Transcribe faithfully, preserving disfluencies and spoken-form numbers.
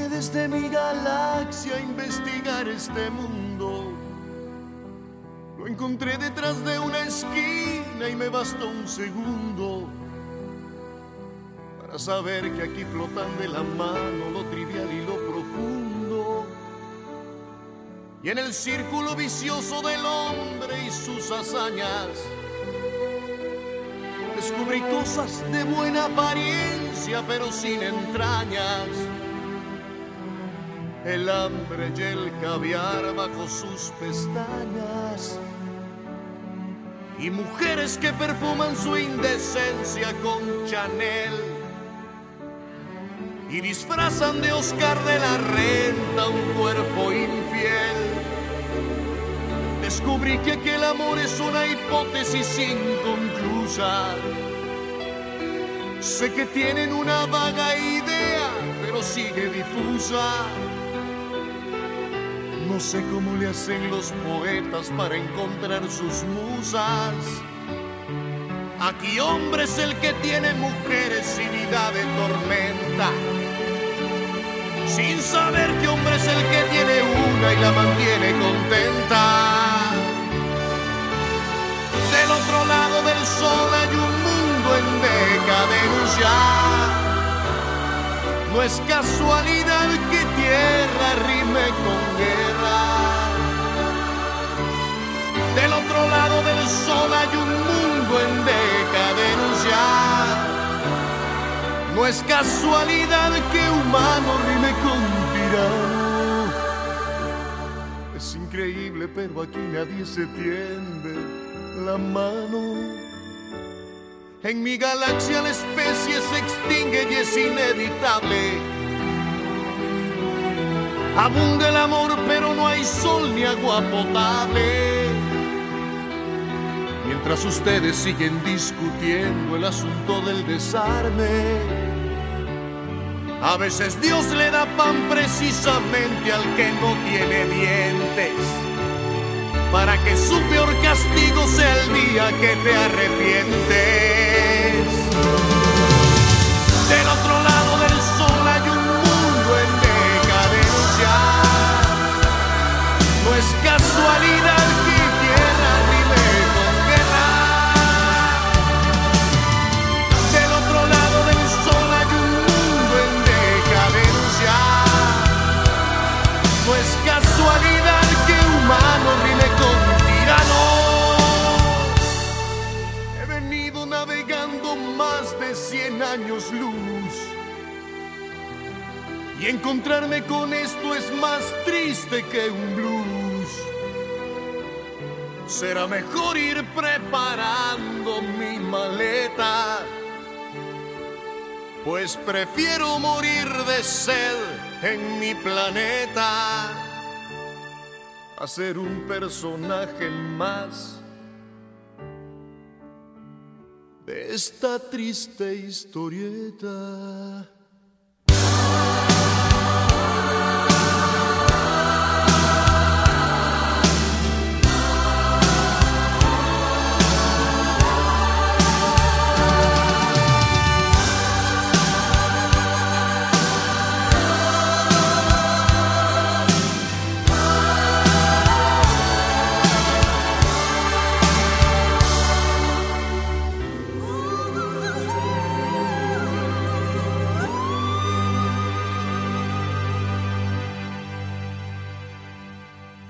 Vine desde mi galaxia a investigar este mundo. Lo encontré detrás de una esquina y me bastó un segundo para saber que aquí flotan de la mano lo trivial y lo profundo. Y en el círculo vicioso del hombre y sus hazañas descubrí cosas de buena apariencia pero sin entrañas. El hambre y el caviar bajo sus pestañas, y mujeres que perfuman su indecencia con Chanel y disfrazan de Oscar de la Renta un cuerpo infiel. Descubrí que aquel amor es una hipótesis inconclusa. Sé que tienen una vaga idea, pero sigue difusa. No sé cómo le hacen los poetas para encontrar sus musas. Aquí hombre es el que tiene mujeres y vida de tormenta, sin saber que hombre es el que tiene una y la mantiene contenta. Del otro lado del sol hay un mundo en decadencia. No es casualidad que tierra rime con guerra. Del otro lado del sol hay un mundo en decadencia. No es casualidad que humano rime con tirano. Es increíble, pero aquí nadie se tiende la mano. En mi galaxia la especie se extingue y es inevitable. Abunda el amor, pero no hay sol ni agua potable. Mientras ustedes siguen discutiendo el asunto del desarme, a veces Dios le da pan precisamente al que no tiene dientes, para que su peor castigo sea el día que te arrepientes. Del otro lado del sol hay un mundo en decadencia. No es casualidad que tierra rime con guerra. Del otro lado del sol hay un mundo en decadencia. No es casualidad que humano rime con tirano. He venido navegando más de cien años luz, y encontrarme con esto es más triste que un blues. Será mejor ir preparando mi maleta, pues prefiero morir de sed en mi planeta a ser un personaje más de esta triste historieta.